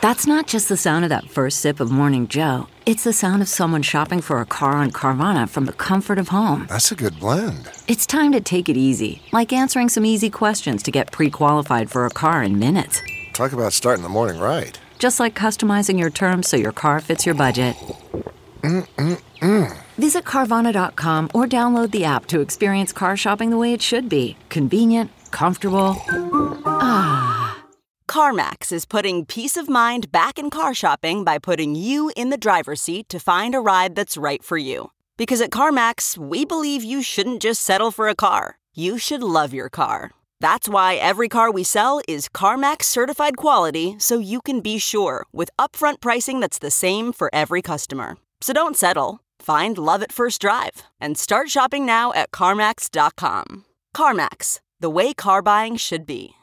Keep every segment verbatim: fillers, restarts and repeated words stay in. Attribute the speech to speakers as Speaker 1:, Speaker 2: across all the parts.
Speaker 1: That's not just the sound of that first sip of Morning Joe. It's the sound of someone shopping for a car on Carvana from the comfort of home.
Speaker 2: That's a good blend.
Speaker 1: It's time to take it easy, like answering some easy questions to get pre-qualified for a car in minutes.
Speaker 2: Talk about starting the morning right.
Speaker 1: Just like customizing your terms so your car fits your budget.
Speaker 2: Mm-mm-mm.
Speaker 1: Visit Carvana dot com or download the app to experience car shopping the way it should be. Convenient, comfortable. Ah.
Speaker 3: CarMax is putting peace of mind back in car shopping by putting you in the driver's seat to find a ride that's right for you. Because at CarMax, we believe you shouldn't just settle for a car. You should love your car. That's why every car we sell is CarMax certified quality, so you can be sure with upfront pricing that's the same for every customer. So don't settle. Find love at first drive and start shopping now at CarMax dot com. CarMax, the way car buying should be.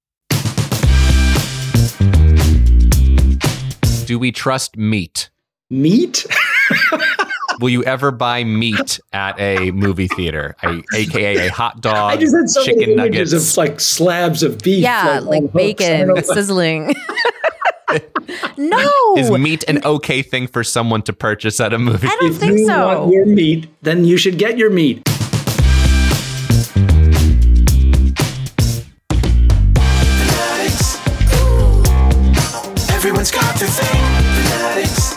Speaker 4: Do we trust meat?
Speaker 5: Meat?
Speaker 4: Will you ever buy meat at a movie theater, a, aka a hot dog,
Speaker 5: I just had so
Speaker 4: chicken
Speaker 5: many images
Speaker 4: nuggets,
Speaker 5: of like slabs of beef,
Speaker 6: Yeah,
Speaker 5: like,
Speaker 6: like,
Speaker 5: on hooks. I don't
Speaker 6: bacon
Speaker 5: know.
Speaker 6: sizzling. No.
Speaker 4: Is meat an okay thing for someone to purchase at a movie?
Speaker 6: I don't
Speaker 5: If
Speaker 6: think
Speaker 5: you
Speaker 6: so.
Speaker 5: want your meat, then you should get your meat.
Speaker 7: Everyone's got their thing. Fanatics.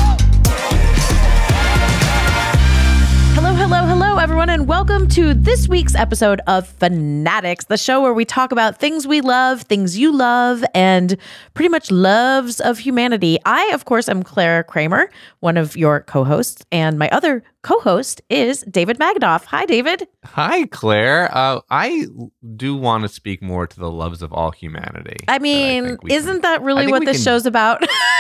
Speaker 6: Hello, hello, hello, everyone, and welcome to this week's episode of Fanatics, the show where we talk about things we love, things you love, and pretty much loves of humanity. I, of course, am Claire Kramer, one of your co-hosts, and my other co-host is David Magadoff. Hi, David.
Speaker 4: Hi, Claire. Uh, I do want to speak more to the loves of all humanity.
Speaker 6: I mean,
Speaker 4: I think we
Speaker 6: isn't
Speaker 4: can-
Speaker 6: that
Speaker 4: I
Speaker 6: really
Speaker 4: think
Speaker 6: what
Speaker 4: we
Speaker 6: this
Speaker 4: can-
Speaker 6: show's about?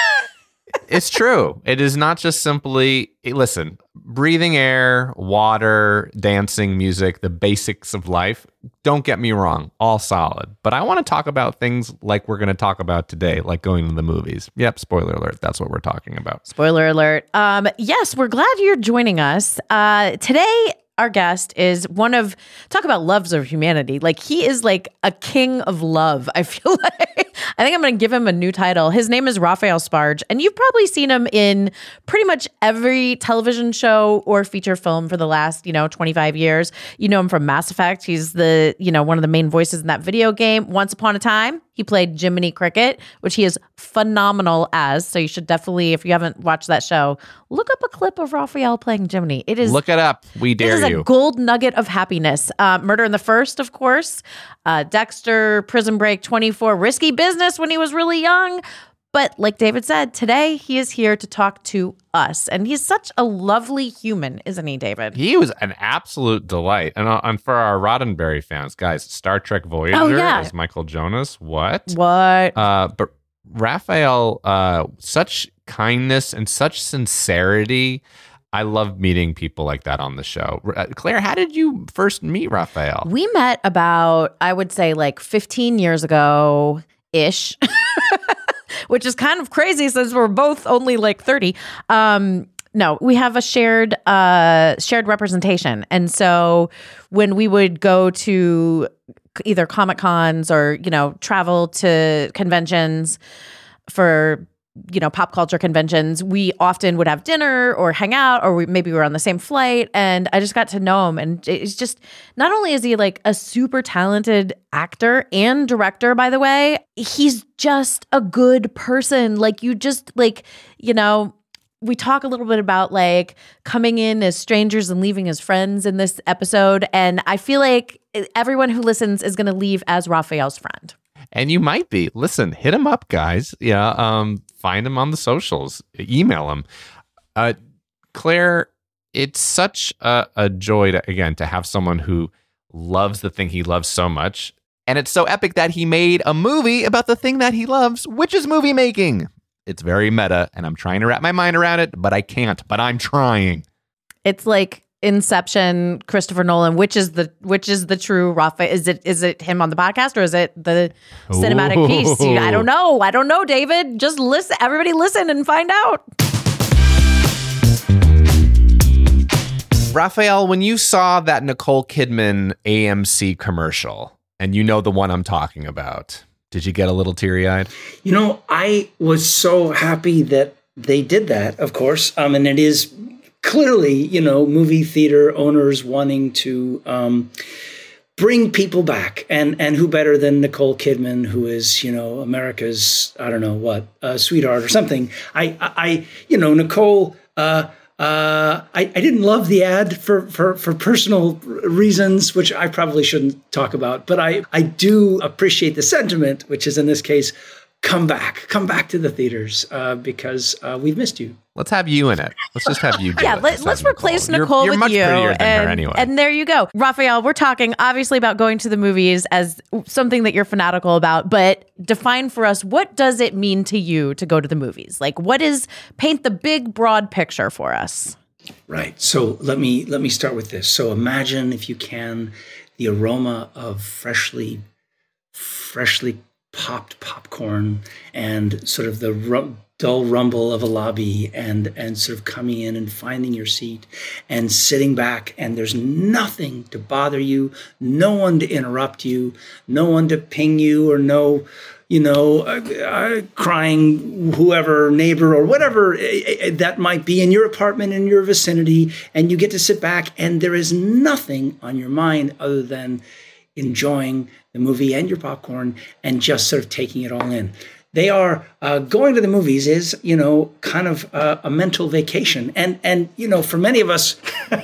Speaker 4: It's true. It is not just simply, listen, breathing air, water, dancing, music, the basics of life. Don't get me wrong, all solid. But I want to talk about things like we're going to talk about today, like going to the movies. Yep, spoiler alert. That's what we're talking about.
Speaker 6: Spoiler alert. Um, yes, we're glad you're joining us. Uh, today, our guest is one of, talk about loves of humanity. Like, he is like a king of love, I feel like. I think I'm going to give him a new title. His name is Raphael Sbarge, and you've probably seen him in pretty much every television show or feature film for the last, you know, twenty-five years. You know him from Mass Effect. He's the, you know, one of the main voices in that video game. Once Upon a Time, he played Jiminy Cricket, which he is phenomenal as. So you should definitely, if you haven't watched that show, look up a clip of Raphael playing Jiminy. It is
Speaker 4: Look it up. We
Speaker 6: it
Speaker 4: dare
Speaker 6: is
Speaker 4: you.
Speaker 6: a gold nugget of happiness. Uh, Murder in the First, of course. Uh, Dexter, Prison Break, twenty-four, Risky Business when he was really young. But like David said, today he is here to talk to us. And he's such a lovely human, isn't he, David?
Speaker 4: He was an absolute delight. And, uh, and for our Roddenberry fans, guys, Star Trek Voyager
Speaker 6: Oh, yeah.
Speaker 4: as Michael Jonas. What?
Speaker 6: What?
Speaker 4: Uh, but Raphael, uh, such kindness and such sincerity. I love meeting people like that on the show. Uh, Claire, how did you first meet Raphael?
Speaker 6: We met about, I would say, like fifteen years ago ish, which is kind of crazy since we're both only like thirty. Um, no, we have a shared uh, shared representation. And so when we would go to either Comic Cons or, you know, travel to conventions for, you know, pop culture conventions, we often would have dinner or hang out, or we, maybe we were on the same flight. And I just got to know him. And it's just, not only is he like a super talented actor and director, by the way, he's just a good person. Like, you just like, you know, we talk a little bit about like coming in as strangers and leaving as friends in this episode. And I feel like everyone who listens is going to leave as Raphael's friend.
Speaker 4: And you might be. Listen, hit him up, guys. Yeah, um, find him on the socials. Email him. Uh, Claire, it's such a, a joy, to, again, to have someone who loves the thing he loves so much. And it's so epic that he made a movie about the thing that he loves, which is movie making. It's very meta, and I'm trying to wrap my mind around it, but I can't. But I'm trying.
Speaker 6: It's like Inception, Christopher Nolan. Which is the which is the true Raphael? Is it is it him on the podcast, or is it the cinematic
Speaker 4: Ooh.
Speaker 6: piece? I don't know. I don't know, David. Just listen. Everybody listen and find out.
Speaker 4: Raphael, when you saw that Nicole Kidman A M C commercial, and you know the one I'm talking about, Did you get a little teary-eyed?
Speaker 5: You know, I was so happy that they did that, of course. Um, and it is clearly, you know, movie theater owners wanting to um, bring people back. And and who better than Nicole Kidman, who is, you know, America's, I don't know what, uh, sweetheart or something. I, I you know, Nicole... Uh, Uh, I, I didn't love the ad for, for, for personal reasons, which I probably shouldn't talk about. But I, I do appreciate the sentiment, which is in this case, come back, come back to the theaters uh, because uh, we've missed you.
Speaker 4: Let's have you in it. Let's just have you do
Speaker 6: yeah,
Speaker 4: it.
Speaker 6: let, let's replace
Speaker 4: Nicole,
Speaker 6: Nicole
Speaker 4: you're, you're
Speaker 6: with
Speaker 4: much
Speaker 6: you.
Speaker 4: prettier than
Speaker 6: and,
Speaker 4: her anyway.
Speaker 6: And there you go. Raphael, we're talking obviously about going to the movies as something that you're fanatical about, but define for us, what does it mean to you to go to the movies? Like, what is, paint the big, broad picture for us.
Speaker 5: Right. So let me let me start with this. So imagine, if you can, the aroma of freshly, freshly popped popcorn and sort of the rum, dull rumble of a lobby and and sort of coming in and finding your seat and sitting back, and there's nothing to bother you, no one to interrupt you, no one to ping you or no, you know, uh, uh, crying whoever, neighbor or whatever uh, that might be in your apartment, in your vicinity, and you get to sit back and there is nothing on your mind other than enjoying the movie and your popcorn and just sort of taking it all in. They are uh, going to the movies is, you know, kind of uh, a mental vacation. And, and, you know, for many of us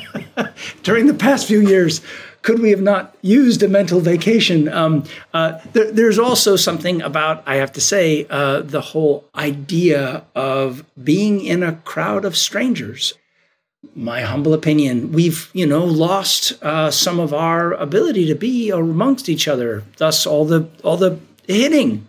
Speaker 5: during the past few years, could we have not used a mental vacation? Um, uh, there, there's also something about, I have to say, uh, the whole idea of being in a crowd of strangers. My humble opinion, we've, you know, lost uh, some of our ability to be amongst each other. Thus, all the all the hitting.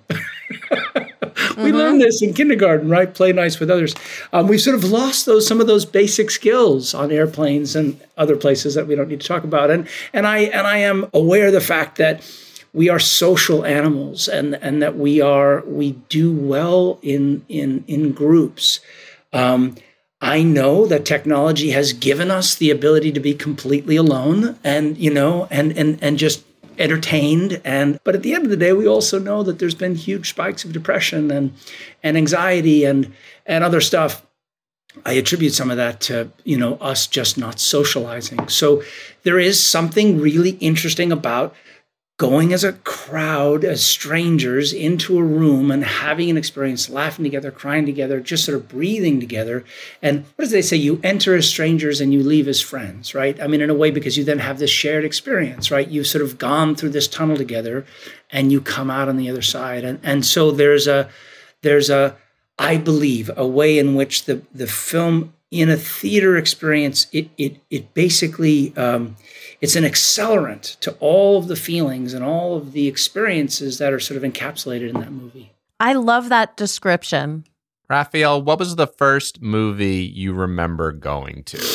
Speaker 5: We mm-hmm. learned this in kindergarten, right? Play nice with others. Um, we've sort of lost those some of those basic skills on airplanes and other places that we don't need to talk about. And and I and I am aware of the fact that we are social animals, and and that we are we do well in in in groups. Um, I know that technology has given us the ability to be completely alone, and you know, and and and just entertained. And but at the end of the day, we also know that there's been huge spikes of depression and and anxiety and and other stuff. I attribute some of that to, you know, us just not socializing. So there is something really interesting about going as a crowd, as strangers, into a room and having an experience, laughing together, crying together, just sort of breathing together. And what do they say? You enter as strangers and you leave as friends, right? I mean, in a way, because you then have this shared experience, right? You've sort of gone through this tunnel together and you come out on the other side. And, and so there's a, there's a, I believe, a way in which the, the film in a theater experience, it, it, it basically, um, it's an accelerant to all of the feelings and all of the experiences that are sort of encapsulated in that movie.
Speaker 6: I love that description.
Speaker 4: Raphael, what was the first movie you remember going to?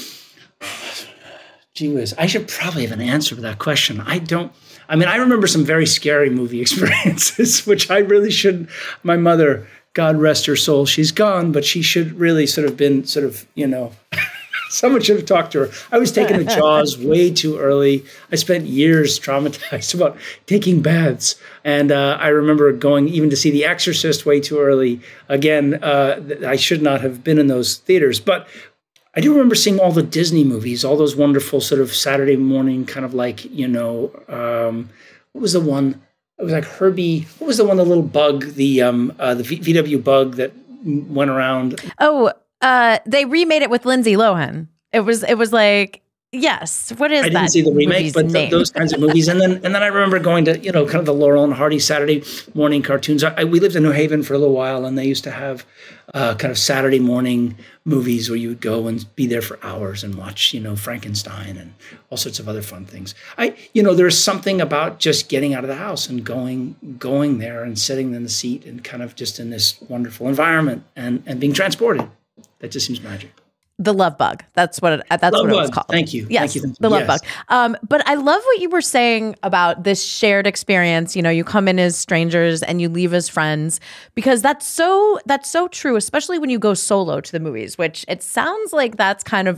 Speaker 5: Gee whiz, I should probably have an answer to that question. I don't, I mean, I remember some very scary movie experiences, which I really shouldn't. My mother, God rest her soul, she's gone, but she should really sort of been sort of, you know... Someone should have talked to her. I was taking the Jaws way too early. I spent years traumatized about taking baths. And uh, I remember going even to see The Exorcist way too early. Again, uh, I should not have been in those theaters. But I do remember seeing all the Disney movies, all those wonderful sort of Saturday morning kind of like, you know, um, what was the one? It was like Herbie. What was the one, the little bug, the um, uh, the v- VW bug that went around?
Speaker 6: Oh, Uh, they remade it with Lindsay Lohan. It was, it was like, yes. What is that? I
Speaker 5: didn't
Speaker 6: that
Speaker 5: see the remake, but th- those kinds of movies. And then, and then I remember going to, you know, kind of the Laurel and Hardy Saturday morning cartoons. I, we lived in New Haven for a little while, and they used to have uh, kind of Saturday morning movies where you would go and be there for hours and watch, you know, Frankenstein and all sorts of other fun things. I, you know, there's something about just getting out of the house and going, going there and sitting in the seat and kind of just in this wonderful environment and, and being transported. That just seems magic.
Speaker 6: The love bug. That's what it, that's
Speaker 5: love
Speaker 6: what it was
Speaker 5: bug.
Speaker 6: called.
Speaker 5: Thank you.
Speaker 6: Yes,
Speaker 5: Thank you. Thank you.
Speaker 6: The love
Speaker 5: yes.
Speaker 6: bug. Um, but I love what you were saying about this shared experience. You know, you come in as strangers and you leave as friends, because that's so that's so true, especially when you go solo to the movies, which it sounds like that's kind of your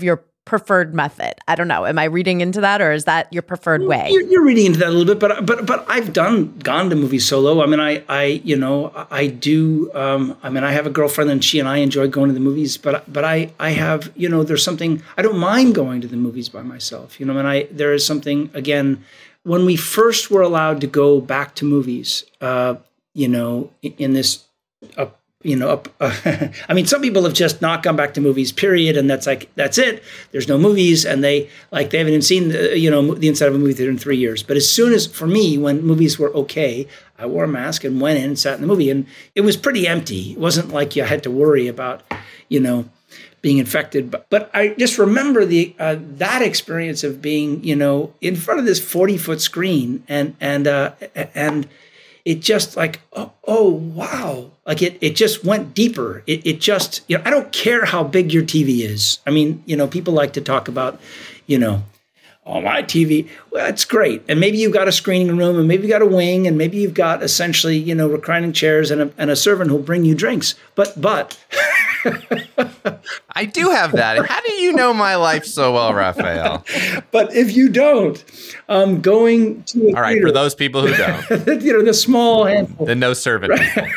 Speaker 6: preferred method. I don't know. Am I reading into that, or is that your preferred way?
Speaker 5: You're, you're reading into that a little bit, but but but I've done gone to movies solo. I mean, I I you know I do. Um, I mean, I have a girlfriend, and she and I enjoy going to the movies. But but I I have you know there's something I don't mind going to the movies by myself. You know, and I there is something again when we first were allowed to go back to movies. Uh, you know, in, in this. Uh, You know, uh, I mean, some people have just not gone back to movies, period, and that's like that's it. There's no movies, and they like they haven't even seen the, you know the inside of a movie theater in three years. But as soon as for me, when movies were okay, I wore a mask and went in and sat in the movie, and it was pretty empty. It wasn't like you had to worry about, you know, being infected. But but I just remember the uh, that experience of being you know in front of this forty foot screen and and uh, and. It just like, oh, oh, wow. Like it it just went deeper. It it just, you know, I don't care how big your T V is. I mean, you know, people like to talk about, you know, oh, my T V. Well, that's great. And maybe you've got a screening room and maybe you've got a wing and maybe you've got essentially, you know, reclining chairs and a, and a servant who'll bring you drinks. But, but.
Speaker 4: I do have that. How do you know my life so well, Raphael?
Speaker 5: But if you don't, um, going to a
Speaker 4: All right,
Speaker 5: theater,
Speaker 4: for those people who don't.
Speaker 5: you know, the small handful.
Speaker 4: The no servant people.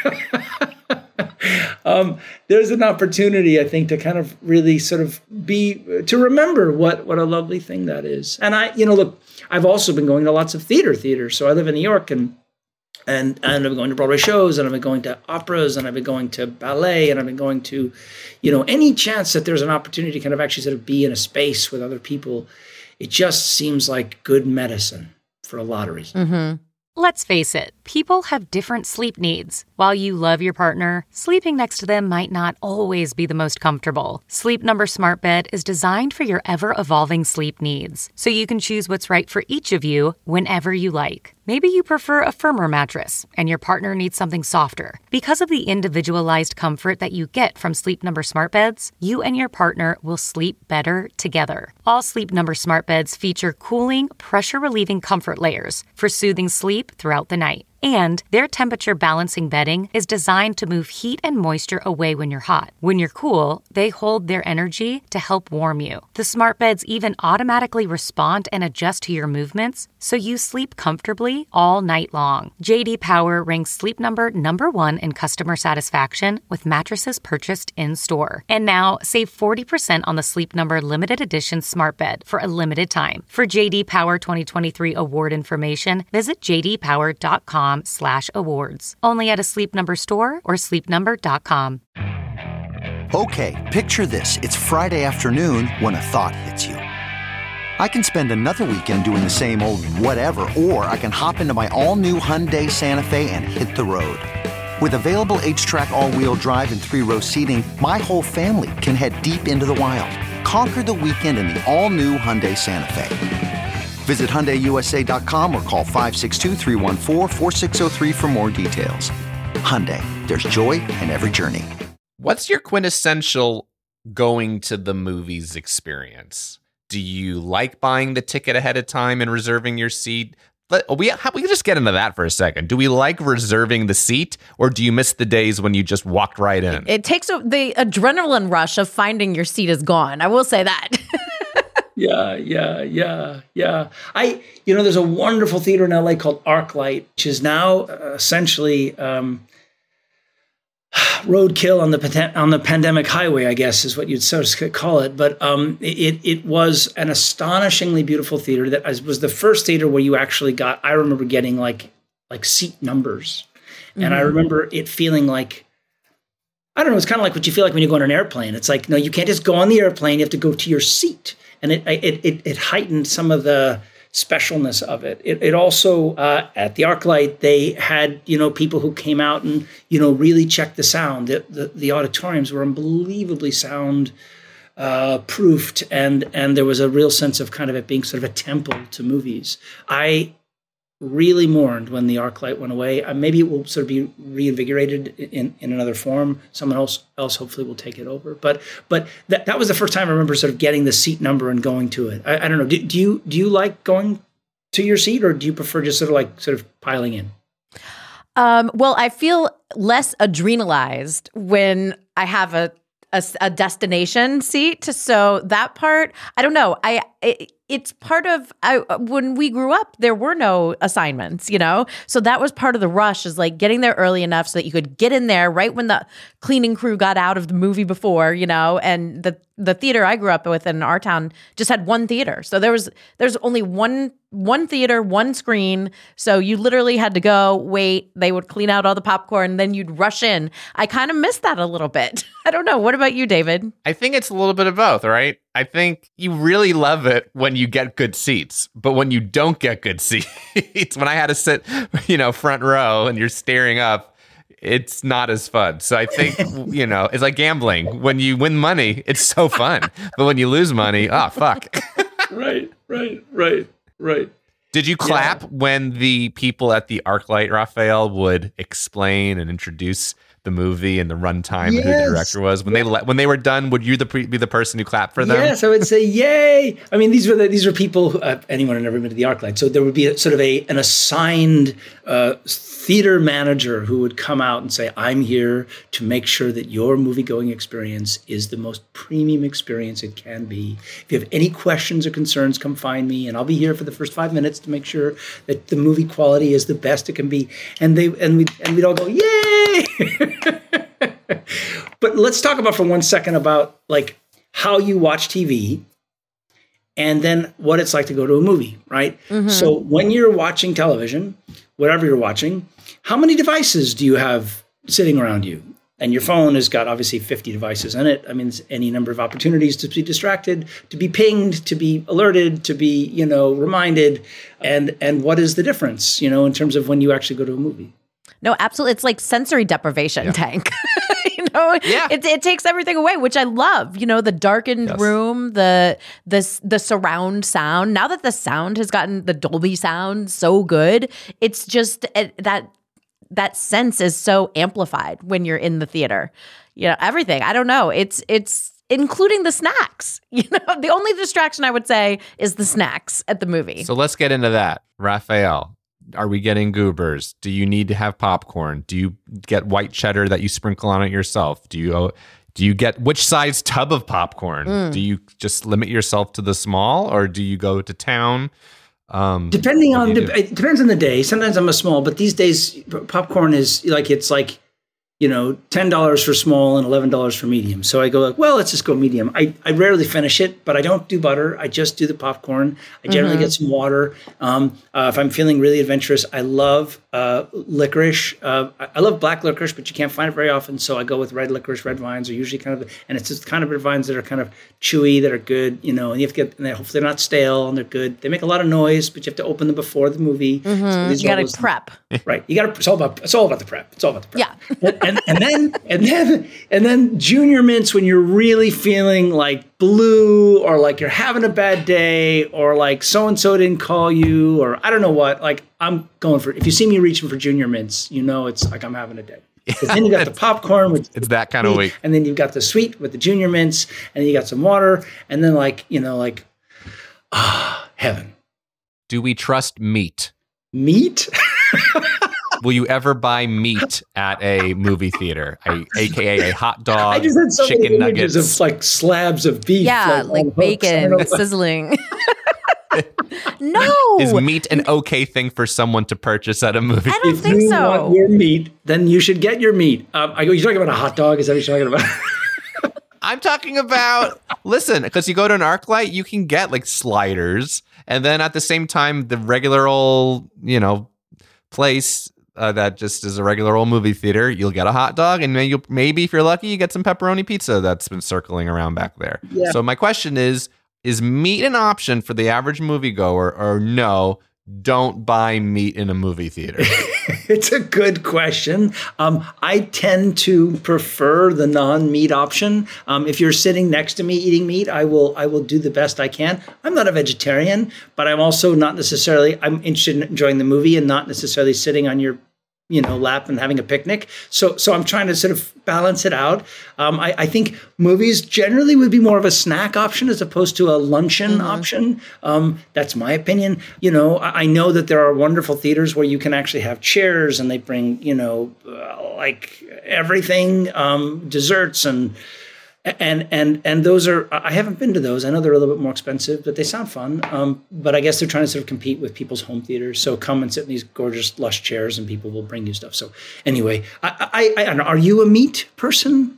Speaker 5: um, there's an opportunity, I think, to kind of really sort of be, to remember what, what a lovely thing that is. And I, you know, look, I've also been going to lots of theater theaters. So I live in New York and And and I've been going to Broadway shows, and I've been going to operas, and I've been going to ballet, and I've been going to, you know, any chance that there's an opportunity to kind of actually sort of be in a space with other people. It just seems like good medicine for a lot of reasons.
Speaker 6: Mm-hmm.
Speaker 8: Let's face it, people have different sleep needs. While you love your partner, sleeping next to them might not always be the most comfortable. Sleep Number Smart Bed is designed for your ever-evolving sleep needs, so you can choose what's right for each of you whenever you like. Maybe you prefer a firmer mattress and your partner needs something softer. Because of the individualized comfort that you get from Sleep Number Smart Beds, you and your partner will sleep better together. All Sleep Number Smart Beds feature cooling, pressure-relieving comfort layers for soothing sleep throughout the night. And their temperature balancing bedding is designed to move heat and moisture away when you're hot. When you're cool, they hold their energy to help warm you. The smart beds even automatically respond and adjust to your movements, so you sleep comfortably all night long. J D Power ranks Sleep Number number one in customer satisfaction with mattresses purchased in-store. And now, save forty percent on the Sleep Number limited edition smart bed for a limited time. For J D Power twenty twenty-three award information, visit j d power dot com slash awards. Only at a Sleep Number store or sleep number dot com.
Speaker 9: Okay, picture this. It's Friday afternoon when a thought hits you. I can spend another weekend doing the same old whatever, or I can hop into my all-new Hyundai Santa Fe and hit the road. With available H-Track all-wheel drive and three-row seating, my whole family can head deep into the wild. Conquer the weekend in the all-new Hyundai Santa Fe. Visit Hyundai U S A dot com or call five six two, three one four, four six zero three for more details. Hyundai, there's joy in every journey.
Speaker 4: What's your quintessential going to the movies experience? Do you like buying the ticket ahead of time and reserving your seat? Let, we, we can just get into that for a second. Do we like reserving the seat, or do you miss the days when you just walked right in?
Speaker 6: It takes a, the adrenaline rush of finding your seat is gone. I will say that.
Speaker 5: Yeah, yeah, yeah, yeah. I, you know, there's a wonderful theater in L A called ArcLight, which is now uh, essentially um, roadkill on the on the pandemic highway, I guess is what you'd sort of call it. But um, it it was an astonishingly beautiful theater that was the first theater where you actually got. I remember getting like like seat numbers, and mm-hmm. I remember it feeling like. I don't know. It's kind of like what you feel like when you go on an airplane. It's like, no, you can't just go on the airplane. You have to go to your seat. And it it it, it heightened some of the specialness of it. It, it also, uh, at the ArcLight, they had, you know, people who came out and, you know, really checked the sound. The, the, the auditoriums were unbelievably sound uh, proofed. And, and there was a real sense of kind of it being sort of a temple to movies. I really mourned when the ArcLight went away. Uh, maybe it will sort of be reinvigorated in, in another form. Someone else else hopefully will take it over. But but that that was the first time I remember sort of getting the seat number and going to it. I, I don't know. Do, do you do you like going to your seat, or do you prefer just sort of like sort of piling in?
Speaker 6: Um, well, I feel less adrenalized when I have a a, a destination seat. So that part, I don't know. I it, it's part of I, when we grew up, there were no assignments, you know? So that was part of the rush, is like getting there early enough so that you could get in there right when the cleaning crew got out of the movie before, you know? And the the theater I grew up with in our town just had one theater. So there was there's only one one theater, one screen. So you literally had to go, wait, they would clean out all the popcorn, then you'd rush in. I kind of miss that a little bit. I don't know. What about you, David?
Speaker 4: I think it's a little bit of both, right? I think you really love it when you get good seats, but when you don't get good seats, when I had to sit, you know, front row and you're staring up, it's not as fun. So I think, you know, it's like gambling. When you win money, it's so fun. But when you lose money, oh, fuck.
Speaker 5: Right, right, right, right.
Speaker 4: Did you clap yeah. when the people at the ArcLight, Raphael, would explain and introduce the movie and the runtime yes. and who the director was? When they le- when they were done, would you the pre- be the person who clapped for them?
Speaker 5: Yes, I would say, yay. I mean, these were the, these were people, who, uh, anyone had never been to the ArcLight. So there would be a, sort of a an assigned uh, theater manager who would come out and say, I'm here to make sure that your movie-going experience is the most premium experience it can be. If you have any questions or concerns, come find me, and I'll be here for the first five minutes to make sure that the movie quality is the best it can be. And they and we and we'd all go, yay! But let's talk about for one second about like how you watch T V and then what it's like to go to a movie, right? Mm-hmm. So when you're watching television, whatever you're watching, how many devices do you have sitting around you? And your phone has got obviously fifty devices in it. I mean, it's any number of opportunities to be distracted, to be pinged, to be alerted, to be, you know, reminded. And and what is the difference, you know, in terms of when you actually go to a movie?
Speaker 6: No, absolutely. It's like sensory deprivation yeah. tank. you know,
Speaker 4: yeah.
Speaker 6: it it takes everything away, which I love. You know, the darkened yes. room, the the the surround sound. Now that the sound has gotten the Dolby sound so good, it's just it, that that sense is so amplified when you're in the theater. You know, everything. I don't know. It's it's including the snacks. You know, the only distraction I would say is the snacks at the movie.
Speaker 4: So let's get into that, Raphael. Are we getting goobers? Do you need to have popcorn? Do you get white cheddar that you sprinkle on it yourself? Do you do you get which size tub of popcorn? Mm. Do you just limit yourself to the small, or do you go to town? Um,
Speaker 5: Depending on the, it depends on the day. Sometimes I'm a small, but these days popcorn is like it's like you know ten dollars for small and eleven dollars for medium. So I go like, well, let's just go medium. I, I rarely finish it, but I don't do butter. I just do the popcorn. I generally mm-hmm. get some water. Um, uh, if I'm feeling really adventurous, I love uh, licorice. Uh, I, I love black licorice, but you can't find it very often. So I go with red licorice. Red vines are usually kind of, and it's just kind of red vines that are kind of chewy, that are good, you know, and you have to get, and they, hopefully they're not stale and they're good. They make a lot of noise, but you have to open them before the movie.
Speaker 6: Mm-hmm. So you got to prep.
Speaker 5: Right. You got to, it's all about, it's all about the prep. It's all about the prep.
Speaker 6: Yeah.
Speaker 5: and, and, and then, and then, and then junior mints when you're really feeling like blue or like you're having a bad day or like so-and-so didn't call you or I don't know what, like I'm going for, if you see me reaching for junior mints, you know, it's like I'm having a day. Because then you got the popcorn with
Speaker 4: it's that kind of week,
Speaker 5: and then you've got the sweet with the junior mints, and then you got some water, and then like you know, like ah, heaven.
Speaker 4: Do we trust meat?
Speaker 5: Meat?
Speaker 4: Will you ever buy meat at a movie theater, a, aka a hot dog,
Speaker 5: I just had so
Speaker 4: chicken
Speaker 5: many images
Speaker 4: nuggets,
Speaker 5: of like slabs of beef,
Speaker 6: yeah, like, like bacon sizzling. No.
Speaker 4: Is meat an okay thing for someone to purchase at a movie?
Speaker 6: I don't
Speaker 5: if
Speaker 6: think
Speaker 5: you
Speaker 6: so.
Speaker 5: Want your meat, then you should get your meat. Um, I go. You're talking about a hot dog? Is that what you're talking about?
Speaker 4: I'm talking about. Listen, because you go to an ArcLight, you can get like sliders, and then at the same time, the regular old, you know, place uh, that just is a regular old movie theater, you'll get a hot dog, and maybe, maybe if you're lucky, you get some pepperoni pizza that's been circling around back there. Yeah. So my question is. Is meat an option for the average moviegoer, or no, don't buy meat in a movie theater?
Speaker 5: It's a good question. Um, I tend to prefer the non-meat option. Um, if you're sitting next to me eating meat, I will I will do the best I can. I'm not a vegetarian, but I'm also not necessarily, I'm interested in enjoying the movie and not necessarily sitting on your you know, lap and having a picnic. So so I'm trying to sort of balance it out. Um, I, I think movies generally would be more of a snack option as opposed to a luncheon mm-hmm. option. Um, that's my opinion. You know, I, I know that there are wonderful theaters where you can actually have chairs and they bring, you know, uh, like everything, um, desserts and and and and those are, I haven't been to those. I know they're a little bit more expensive, but they sound fun. Um, but I guess they're trying to sort of compete with people's home theaters. So come and sit in these gorgeous, lush chairs, and people will bring you stuff. So anyway, I, I, I don't know. Are you a meat person?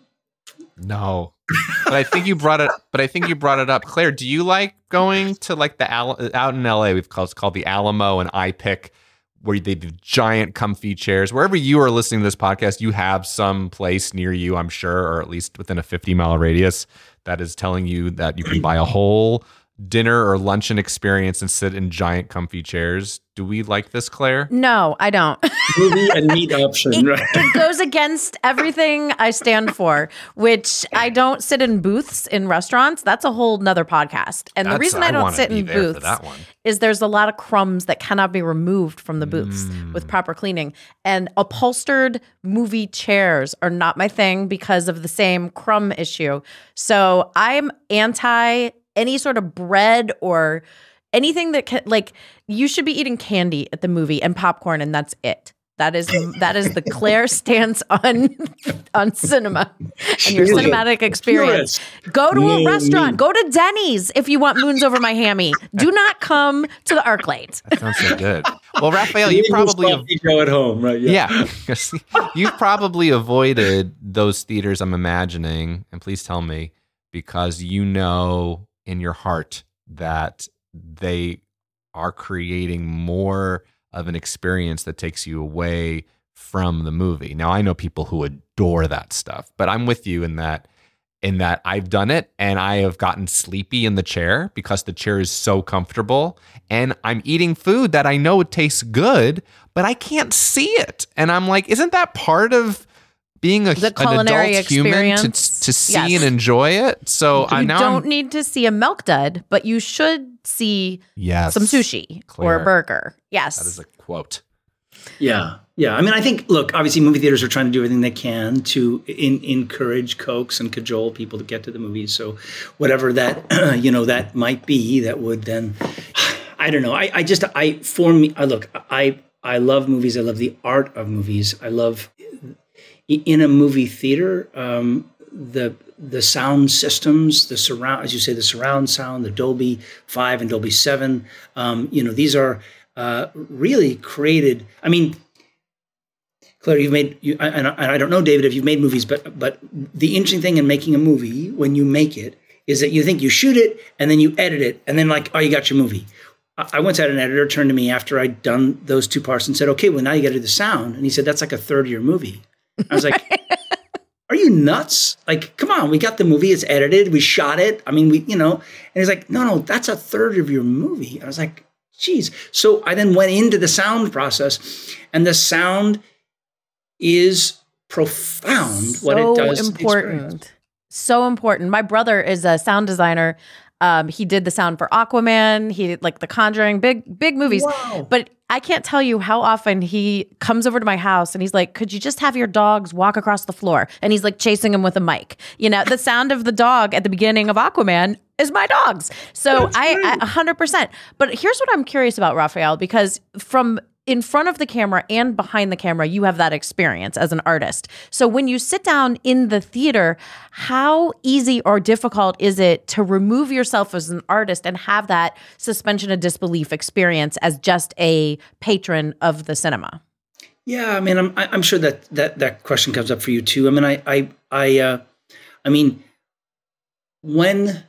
Speaker 4: No, but I think you brought it. But I think you brought it up, Claire. Do you like going to like the Al- out in L A? We've called it's called the Alamo and iPic, where they do giant comfy chairs. Wherever you are listening to this podcast, you have some place near you, I'm sure, or at least within a fifty mile radius, that is telling you that you can buy a whole dinner or luncheon experience and sit in giant comfy chairs. Do we like this, Claire?
Speaker 6: No, I don't.
Speaker 5: Movie and meat option,
Speaker 6: it,
Speaker 5: right?
Speaker 6: It goes against everything I stand for, which I don't sit in booths in restaurants. That's a whole nother podcast. And
Speaker 4: That's,
Speaker 6: the reason I,
Speaker 4: I
Speaker 6: don't sit in booths
Speaker 4: that one.
Speaker 6: is there's a lot of crumbs that cannot be removed from the booths
Speaker 4: Mm.
Speaker 6: with proper cleaning. And upholstered movie chairs are not my thing because of the same crumb issue. So I'm anti any sort of bread or anything that can, like, you should be eating candy at the movie and popcorn, and that's it. That is that is the Claire stance on on cinema and your cinematic experience. Go to a restaurant. Go to Denny's if you want moons over my hammy. Do not come to the ArcLight.
Speaker 4: That sounds so good. Well, Raphael, you probably
Speaker 5: go at home, right?
Speaker 4: Yeah, yeah. You've probably avoided those theaters. I'm imagining, and please tell me, because you know in your heart that they are creating more of an experience that takes you away from the movie. Now, I know people who adore that stuff, but I'm with you in that in that I've done it and I have gotten sleepy in the chair because the chair is so comfortable, and I'm eating food that I know tastes good, but I can't see it. And I'm like, isn't that part of being a,
Speaker 6: the
Speaker 4: an adult
Speaker 6: experience.
Speaker 4: human to, to see
Speaker 6: Yes.
Speaker 4: and enjoy it? So I
Speaker 6: You
Speaker 4: now
Speaker 6: don't
Speaker 4: I'm,
Speaker 6: need to see a milk dud, but you should see
Speaker 4: yes,
Speaker 6: some sushi or
Speaker 4: Claire.
Speaker 6: a burger. Yes.
Speaker 4: That is a quote.
Speaker 5: Yeah. Yeah. I mean, I think, look, obviously movie theaters are trying to do everything they can to in, encourage, coax, and cajole people to get to the movies. So whatever that, you know, that might be, that would then, I don't know. I, I just, I, for me, I look, I, I love movies. I love the art of movies. I love, in a movie theater, um, the the sound systems, the surround, as you say, the surround sound, the Dolby five and Dolby seven, um, you know, these are uh, really created. I mean, Claire, you've made, you, and I, I don't know, David, if you've made movies, but but the interesting thing in making a movie, when you make it, is that you think you shoot it and then you edit it, and then like, oh, you got your movie. I once had an editor turn to me after I'd done those two parts and said, okay, well, now you got to do the sound. And he said, that's like a third of your movie. I was like, are you nuts? Like, come on, we got the movie, it's edited, we shot it. I mean, we, you know, and he's like, no, no, that's a third of your movie. And I was like, geez. So I then went into the sound process, and the sound is profound.
Speaker 6: So
Speaker 5: what it does.
Speaker 6: important. So important. My brother is a sound designer. Um, he did the sound for Aquaman. He did like The Conjuring, big, big movies.
Speaker 5: Wow.
Speaker 6: But I can't tell you how often he comes over to my house and he's like, could you just have your dogs walk across the floor? And he's like chasing him with a mic. You know, the sound of the dog at the beginning of Aquaman is my dogs. So I, I one hundred percent. But here's what I'm curious about, Raphael, because from in front of the camera and behind the camera, you have that experience as an artist. So when you sit down in the theater, how easy or difficult is it to remove yourself as an artist and have that suspension of disbelief experience as just a patron of the cinema?
Speaker 5: Yeah, I mean, I'm I'm sure that that that question comes up for you too. I mean, I I I uh, I mean, when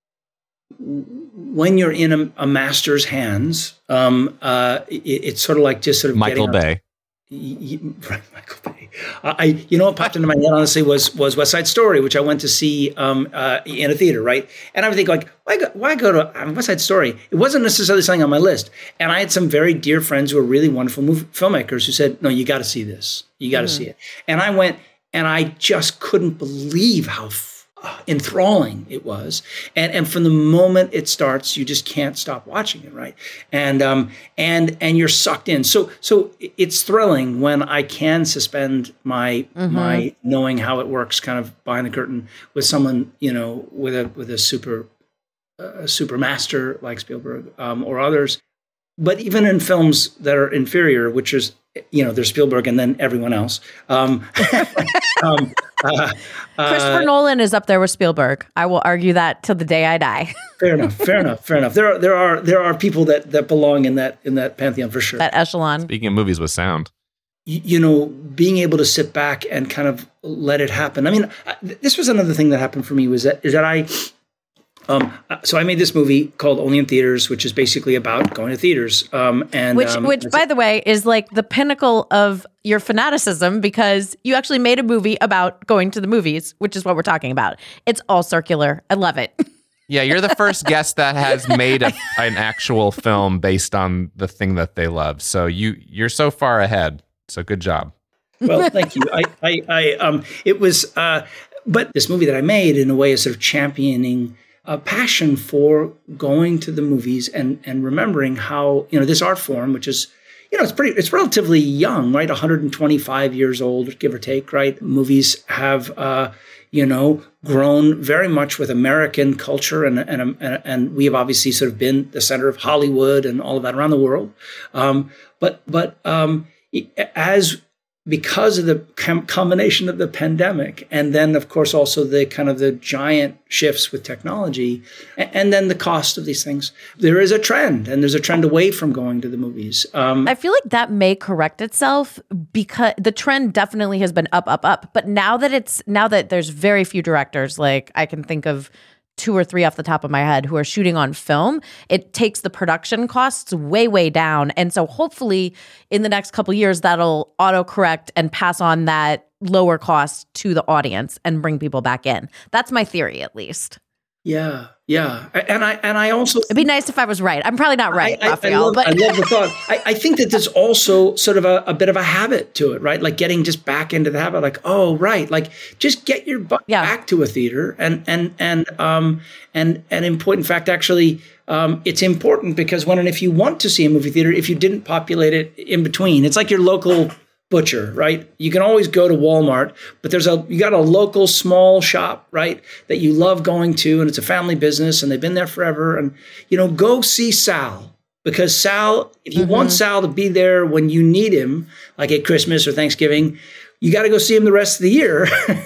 Speaker 5: when you're in a, a master's hands, um, uh, it, it's sort of like just sort of
Speaker 4: Michael
Speaker 5: getting
Speaker 4: Bay.
Speaker 5: A, right, Michael Bay. Uh, I, you know, what popped into my head honestly was was West Side Story, which I went to see um, uh, in a theater, right? And I would think like, why go, why go to I mean, West Side Story? It wasn't necessarily something on my list. And I had some very dear friends who were really wonderful movie, filmmakers who said, "No, you got to see this. You got to mm. see it." And I went, and I just couldn't believe how enthralling it was, and and from the moment it starts, you just can't stop watching it, right? And um and and you're sucked in. So so it's thrilling when I can suspend my mm-hmm. my knowing how it works, kind of behind the curtain with someone, you know, with a with a super uh, super master like Spielberg um, or others. But even in films that are inferior, which is, you know, there's Spielberg and then everyone else. Um, um, Uh,
Speaker 6: Christopher
Speaker 5: uh,
Speaker 6: Nolan is up there with Spielberg. I will argue that till the day I die.
Speaker 5: Fair enough. Fair enough. Fair enough. There are there are there are people that that belong in that in that pantheon for sure.
Speaker 6: That echelon.
Speaker 4: Speaking of movies with sound,
Speaker 5: you, you know, being able to sit back and kind of let it happen. I mean, I, this was another thing that happened for me was that is that I. Um, so I made this movie called Only in Theaters, which is basically about going to theaters. Um, and
Speaker 6: which,
Speaker 5: um,
Speaker 6: which, by the way, is like the pinnacle of your fanaticism because you actually made a movie about going to the movies, which is what we're talking about. It's all circular. I love it.
Speaker 4: yeah, you're the first guest that has made a, an actual film based on the thing that they love. So you you're so far ahead. So good job.
Speaker 5: Well, thank you. I, I, I um, it was, uh, but this movie that I made in a way is sort of championing a passion for going to the movies and and remembering how, you know, this art form, which is, you know, it's pretty, it's relatively young, right? one hundred twenty-five years old, give or take, right? Movies have, uh, you know, grown very much with American culture, and and and, and we have obviously sort of been the center of Hollywood and all of that around the world. Um, but but um, as because of the com- combination of the pandemic, and then of course also the kind of the giant shifts with technology, and, and then the cost of these things, there is a trend, and there's a trend away from going to the movies. Um,
Speaker 6: I feel like that may correct itself because the trend definitely has been up, up, up. But now that it's now that there's very few directors, like I can think of two or three off the top of my head who are shooting on film, it takes the production costs way, way down. And so hopefully in the next couple of years, that'll autocorrect and pass on that lower cost to the audience and bring people back in. That's my theory, at least.
Speaker 5: Yeah, yeah, and I and I also
Speaker 6: it'd be nice if I was right. I'm probably not right,
Speaker 5: I, I,
Speaker 6: Raphael.
Speaker 5: I love,
Speaker 6: but
Speaker 5: I love the thought. I, I think that there's also sort of a, a bit of a habit to it, right? Like getting just back into the habit. Like, oh, right, like just get your butt
Speaker 6: yeah.
Speaker 5: back to a theater, and and and um and and in point in fact, actually, um, it's important because when and if you want to see a movie theater, if you didn't populate it in between, it's like your local butcher, right? You can always go to Walmart, but there's a you got a local small shop, right, that you love going to, and it's a family business, and they've been there forever. And you know, go see Sal, because Sal, if you mm-hmm. want Sal to be there when you need him, like at Christmas or Thanksgiving, you got to go see him the rest of the year.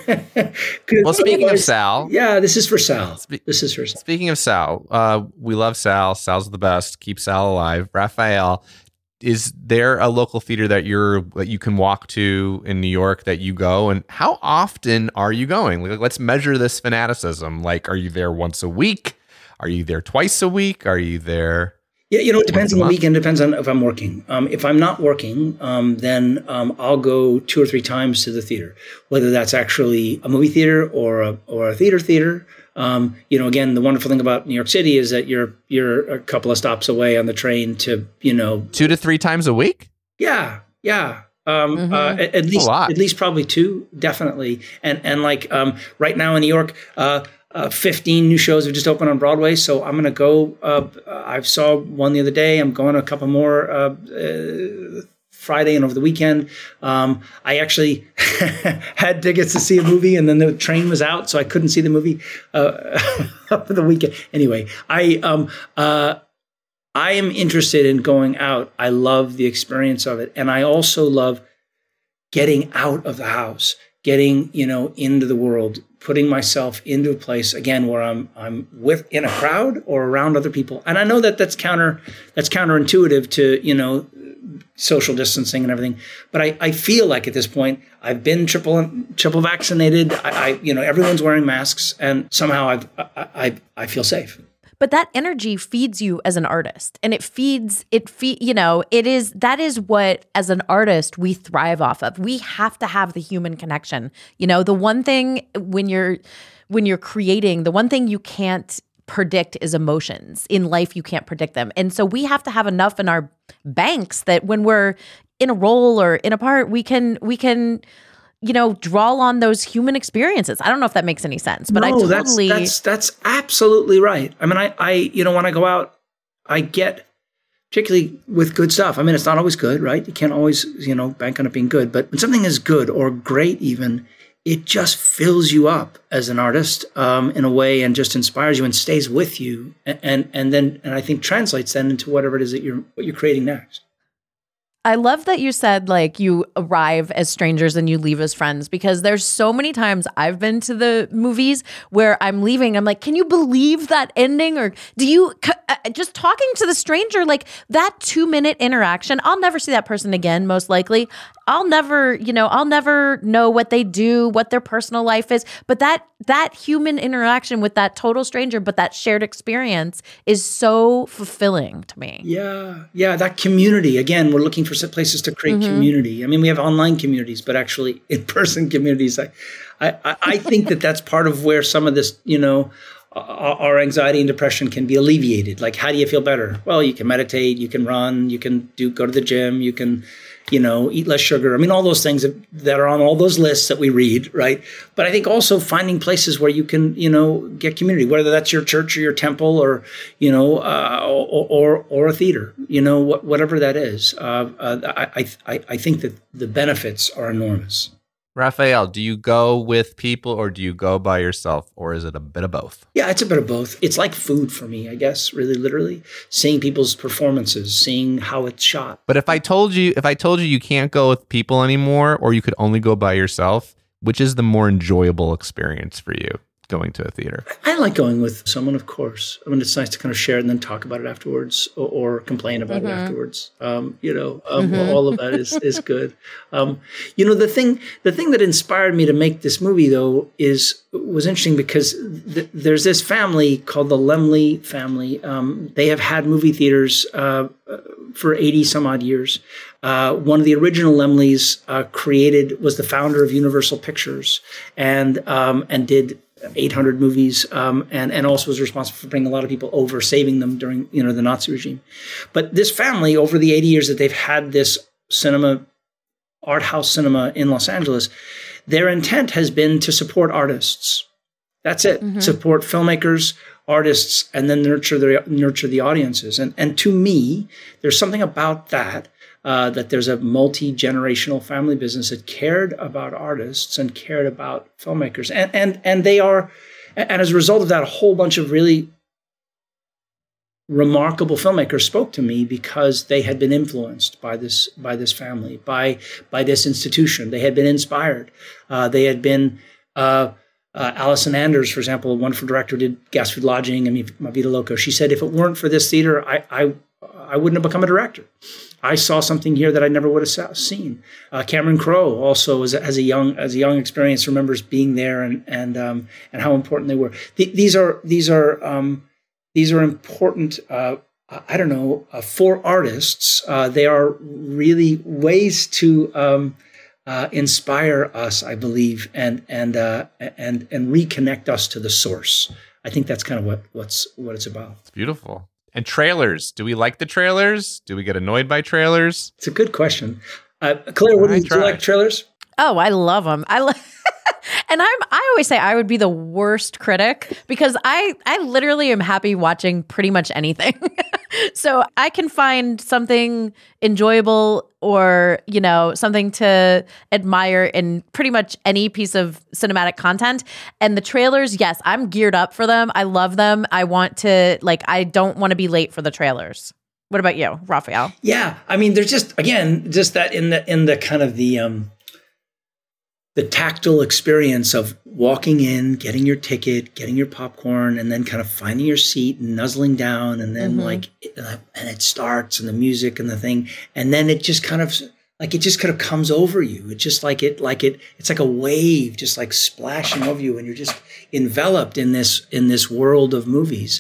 Speaker 4: Well, speaking of Sal,
Speaker 5: yeah, this is for Sal. Spe- this is for Sal.
Speaker 4: Speaking of Sal, uh, we love Sal. Sal's the best. Keep Sal alive. Raphael, is there a local theater that you're that you can walk to in New York that you go, and how often are you going? Like, let's measure this fanaticism. Like, are you there once a week? Are you there twice a week? Are you there?
Speaker 5: Yeah, you know, it depends on the weekend. It depends on if I'm working. Um, if I'm not working, um, then um, I'll go two or three times to the theater, whether that's actually a movie theater or a or a theater theater. Um, you know, again, the wonderful thing about New York City is that you're you're a couple of stops away on the train to, you know,
Speaker 4: two to three times a week.
Speaker 5: Yeah, yeah. Um,
Speaker 6: mm-hmm.
Speaker 5: uh, at, at least, at least probably two, definitely. And and like um, right now in New York, uh, uh, fifteen new shows have just opened on Broadway. So I'm gonna go. Uh, I saw one the other day. I'm going to a couple more. Uh, uh, Friday and over the weekend. Um, I actually had tickets to see a movie, and then the train was out, so I couldn't see the movie uh, for the weekend. Anyway, I um, uh, I am interested in going out. I love the experience of it, and I also love getting out of the house, getting, you know, into the world, putting myself into a place again where I'm I'm with in a crowd or around other people. And I know that that's counter that's counterintuitive to, you know, social distancing and everything. But I, I feel like at this point, I've been triple triple vaccinated. I, I you know, everyone's wearing masks, and somehow I've, I, I I feel safe.
Speaker 6: But that energy feeds you as an artist, and it feeds it feed you know, it is that is what as an artist we thrive off of. We have to have the human connection. You know, the one thing when you're when you're creating, the one thing you can't predict is emotions. In life, you can't predict them. And so we have to have enough in our banks that when we're in a role or in a part, we can we can you know, draw on those human experiences. I don't know if that makes any sense, but
Speaker 5: no,
Speaker 6: I totally
Speaker 5: that's, that's that's absolutely right. I mean, I I you know, when I go out, I get, particularly with good stuff. I mean, it's not always good, right? You can't always, you know, bank on it being good, but when something is good or great even, it just fills you up as an artist um, in a way, and just inspires you and stays with you, and, and and then and I think translates then into whatever it is that you're what you're creating next.
Speaker 6: I love that you said like you arrive as strangers and you leave as friends, because there's so many times I've been to the movies where I'm leaving. I'm like, can you believe that ending? Or do you uh, just talking to the stranger, like that two minute interaction? I'll never see that person again, most likely. I'll never, you know, I'll never know what they do, what their personal life is. But that that human interaction with that total stranger, but that shared experience is so fulfilling to me.
Speaker 5: Yeah. Yeah. That community. Again, we're looking for places to create mm-hmm. community. I mean, we have online communities, but actually in-person communities. I, I, I think that that's part of where some of this, you know, our anxiety and depression can be alleviated. Like, how do you feel better? Well, you can meditate, you can run, you can do go to the gym, you can, you know, eat less sugar. I mean, all those things that are on all those lists that we read, right? But I think also finding places where you can, you know, get community, whether that's your church or your temple or, you know, uh, or, or or a theater, you know, wh- whatever that is. Uh, uh, I, I I think that the benefits are enormous.
Speaker 4: Raphael, do you go with people or do you go by yourself, or is it a bit of both?
Speaker 5: Yeah, it's a bit of both. It's like food for me, I guess, really literally. Seeing people's performances, seeing how it's shot.
Speaker 4: But if I told you, if I told you you can't go with people anymore, or you could only go by yourself, which is the more enjoyable experience for you going to a theater?
Speaker 5: I like going with someone, of course. I mean, it's nice to kind of share it and then talk about it afterwards, or, or complain about mm-hmm. it afterwards. Um, you know, um, mm-hmm. all of that is is good. Um, you know, the thing the thing that inspired me to make this movie, though, is was interesting because th- there's this family called the Laemmle family. Um, they have had movie theaters uh, for eighty some odd years. Uh, one of the original Laemmles uh, created was the founder of Universal Pictures, and um, and did eight hundred movies, um, and, and also was responsible for bringing a lot of people over, saving them during, you know, the Nazi regime. But this family, over the eighty years that they've had this cinema, art house cinema in Los Angeles, their intent has been to support artists. That's it. Mm-hmm. Support filmmakers, artists, and then nurture the, nurture the audiences. And, and to me, there's something about that. Uh, that there's a multi-generational family business that cared about artists and cared about filmmakers. And and and they are, and as a result of that, a whole bunch of really remarkable filmmakers spoke to me because they had been influenced by this by this family, by by this institution. They had been inspired. Uh, they had been, uh, uh, Alison Anders, for example, a wonderful director, did Gas Food Lodging and Ma Vida Loco. She said, if it weren't for this theater, I, I, I wouldn't have become a director. I saw something here that I never would have seen. Uh, Cameron Crowe also, as a, as a young as a young experience, remembers being there and and um, and how important they were. Th- these are these are um, these are important. Uh, I don't know uh, for artists. Uh, they are really ways to um, uh, inspire us, I believe, and and uh, and and reconnect us to the source. I think that's kind of what what's what it's about.
Speaker 4: It's beautiful. And trailers. Do we like the trailers? Do we get annoyed by trailers?
Speaker 5: It's a good question. Uh, Claire, what do you, do you like trailers?
Speaker 6: Oh, I love them. I love. And I'm, I always say I would be the worst critic because I, I literally am happy watching pretty much anything. So I can find something enjoyable or, you know, something to admire in pretty much any piece of cinematic content. And the trailers, yes, I'm geared up for them. I love them. I want to, like, I don't want to be late for the trailers. What about you, Raphael?
Speaker 5: Yeah. I mean, there's just, again, just that in the, in the kind of the, um, the tactile experience of walking in, getting your ticket, getting your popcorn, and then kind of finding your seat and nuzzling down, and then mm-hmm. like, and it starts, and the music and the thing, and then it just kind of like it just kind of comes over you. It's just like it, like it, it's like a wave, just like splashing over you, and you're just enveloped in this in this world of movies.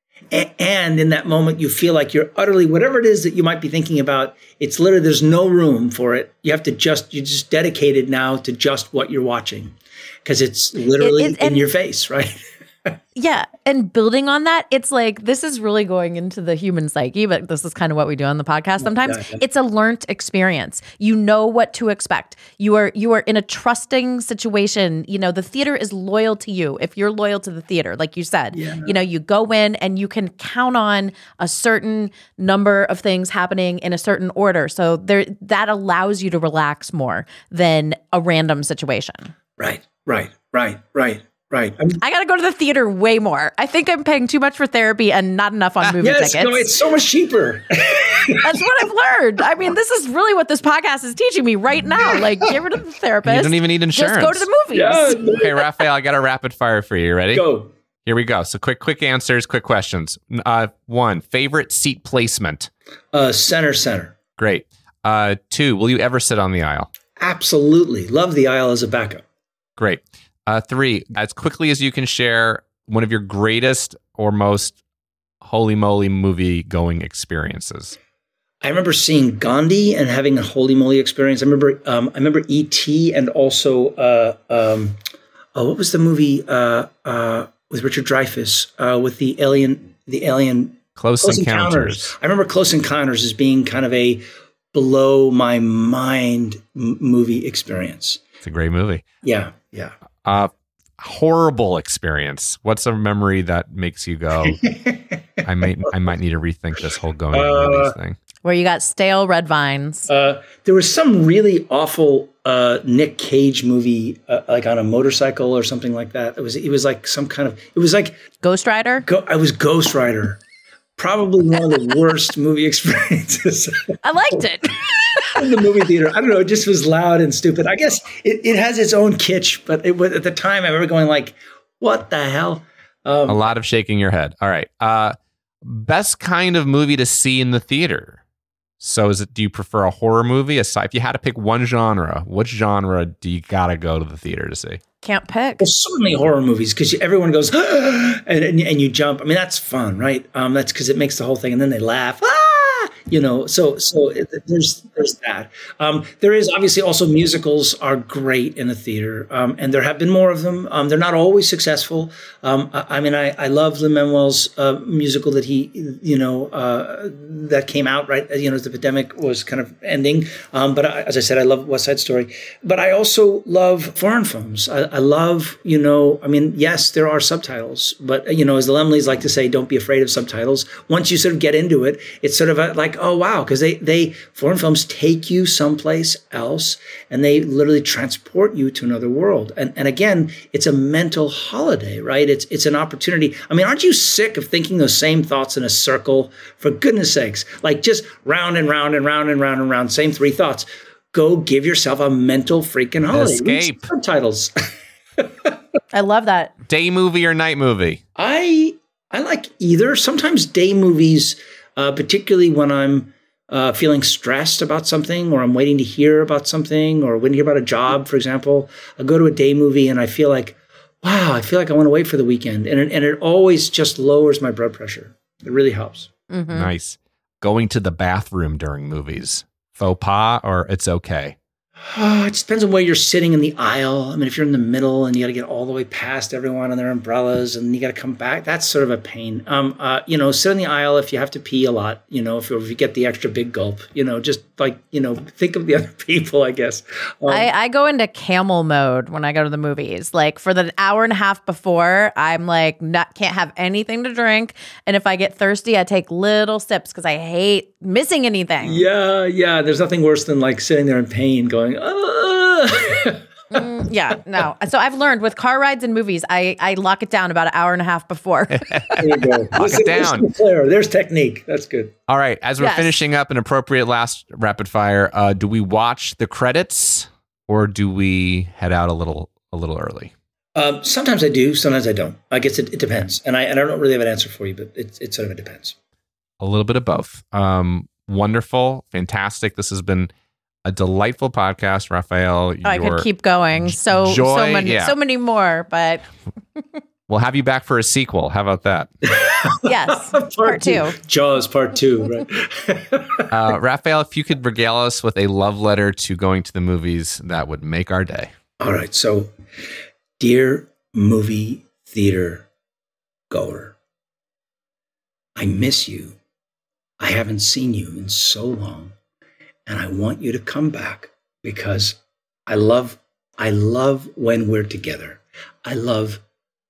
Speaker 5: And in that moment, you feel like you're utterly, whatever it is that you might be thinking about, it's literally, there's no room for it. You have to just, you're just dedicated now to just what you're watching because it's literally it, it, in your face, right?
Speaker 6: Yeah. And building on that, it's like, this is really going into the human psyche, but this is kind of what we do on the podcast sometimes. Yeah, yeah. It's a learned experience. You know what to expect. You are you are in a trusting situation. You know, the theater is loyal to you. If you're loyal to the theater, like you said, yeah. you know, you go in and you can count on a certain number of things happening in a certain order. So there that allows you to relax more than a random situation.
Speaker 5: Right, right, right, right. Right. I'm,
Speaker 6: I got to go to the theater way more. I think I'm paying too much for therapy and not enough on movie
Speaker 5: yes,
Speaker 6: tickets.
Speaker 5: no, it's so much cheaper.
Speaker 6: That's what I've learned. I mean, this is really what this podcast is teaching me right now. Like, get rid of the therapist.
Speaker 4: You don't even need insurance.
Speaker 6: Just go to the movies.
Speaker 5: Yeah.
Speaker 4: Okay, Raphael, I got a rapid fire for you. You ready?
Speaker 5: Go.
Speaker 4: Here we go. So quick, quick answers, quick questions. Uh, one, favorite seat placement.
Speaker 5: Uh, center, center.
Speaker 4: Great. Uh, two, will you ever sit on the aisle?
Speaker 5: Absolutely. Love the aisle as a backup.
Speaker 4: Great. Uh, three, as quickly as you can share one of your greatest or most holy moly movie going experiences.
Speaker 5: I remember seeing Gandhi and having a holy moly experience. I remember, um, I remember E T and also, uh, um, oh, what was the movie uh, uh, with Richard Dreyfuss uh, with the alien, the alien
Speaker 4: Close, Close Encounters. Encounters.
Speaker 5: I remember Close Encounters as being kind of a blow my mind m- movie experience.
Speaker 4: It's a great movie.
Speaker 5: Yeah, yeah.
Speaker 4: Uh, horrible experience. What's a memory that makes you go, I might, I might need to rethink this whole going to
Speaker 5: Uh,
Speaker 4: movies thing.
Speaker 6: Where you got stale red vines.
Speaker 5: Uh, there was some really awful uh, Nick Cage movie, uh, like on a motorcycle or something like that. It was, it was like some kind of, it was like
Speaker 6: Ghost Rider.
Speaker 5: Go, I was Ghost Rider. Probably one of the worst movie experiences.
Speaker 6: I liked it.
Speaker 5: In the movie theater. I don't know. It just was loud and stupid. I guess it, it has its own kitsch, but it was at the time I remember going like, what the hell? Um,
Speaker 4: a lot of shaking your head. All right. Uh, best kind of movie to see in the theater. So is it, do you prefer a horror movie? Aside, if you had to pick one genre, which genre do you got to go to the theater to see?
Speaker 6: Can't pick.
Speaker 5: Well, certainly horror movies because everyone goes and, and and you jump. I mean, that's fun, right? Um, that's because it makes the whole thing, and then they laugh. Ah! You know, so so it, there's there's that. Um, there is obviously also musicals are great in the theater, um, and there have been more of them. Um, they're not always successful. Um, I, I mean, I, I love Lin-Manuel's uh, musical that he, you know, uh, that came out right, you know, as the pandemic was kind of ending. Um, but I, as I said, I love West Side Story. But I also love foreign films. I, I love, you know, I mean, yes, there are subtitles, but you know, as the Lemleys like to say, don't be afraid of subtitles. Once you sort of get into it, it's sort of a, like, oh wow, because they they foreign films take you someplace else and they literally transport you to another world. And and again, it's a mental holiday, right? It's it's an opportunity. I mean, aren't you sick of thinking those same thoughts in a circle? For goodness sakes, like just round and round and round and round and round, same three thoughts. Go give yourself a mental freaking holiday.
Speaker 4: Escape.
Speaker 5: Read subtitles.
Speaker 6: I love that.
Speaker 4: Day movie or night movie?
Speaker 5: I I like either. Sometimes day movies. Uh, particularly when I'm uh, feeling stressed about something or I'm waiting to hear about something or waiting to hear about a job, for example. I go to a day movie and I feel like, wow, I feel like I want to wait for the weekend. And it, and it always just lowers my blood pressure. It really helps.
Speaker 6: Mm-hmm.
Speaker 4: Nice. Going to the bathroom during movies. Faux pas or it's okay?
Speaker 5: Oh, it just depends on where you're sitting in the aisle. I mean, if you're in the middle and you got to get all the way past everyone and their umbrellas and you got to come back, that's sort of a pain. Um, uh, you know, sit in the aisle if you have to pee a lot, you know, if, if you get the extra big gulp, you know, just like, you know, think of the other people, I guess. Um,
Speaker 6: I, I go into camel mode when I go to the movies. Like for the hour and a half before, I'm like, not, can't have anything to drink. And if I get thirsty, I take little sips because I hate missing anything.
Speaker 5: Yeah, yeah. There's nothing worse than like sitting there in pain going, oh.
Speaker 6: mm, yeah, no. So I've learned with car rides and movies, I, I lock it down about an hour and a half before.
Speaker 5: There you go.
Speaker 4: Lock
Speaker 5: listen,
Speaker 4: it down.
Speaker 5: Listen to Claire. There's technique. That's good.
Speaker 4: All right. As we're
Speaker 6: Yes.
Speaker 4: finishing up an appropriate last rapid fire, uh, do we watch the credits or do we head out a little a little early?
Speaker 5: Um, sometimes I do. Sometimes I don't. I guess it, it depends. And I, and I don't really have an answer for you, but it, it sort of it depends.
Speaker 4: A little bit of both. Um, wonderful. Fantastic. This has been a delightful podcast, Raphael.
Speaker 6: I
Speaker 4: your
Speaker 6: could keep going. So
Speaker 4: joy,
Speaker 6: so many
Speaker 4: yeah.
Speaker 6: so many more, but
Speaker 4: We'll have you back for a sequel. How about that?
Speaker 6: yes,
Speaker 5: part,
Speaker 6: part two.
Speaker 5: Jaws part two, right?
Speaker 4: Uh, Raphael, if you could regale us with a love letter to going to the movies, that would make our day.
Speaker 5: All right. So, dear movie theater goer, I miss you. I haven't seen you in so long. And I want you to come back because I love, I love when we're together. I love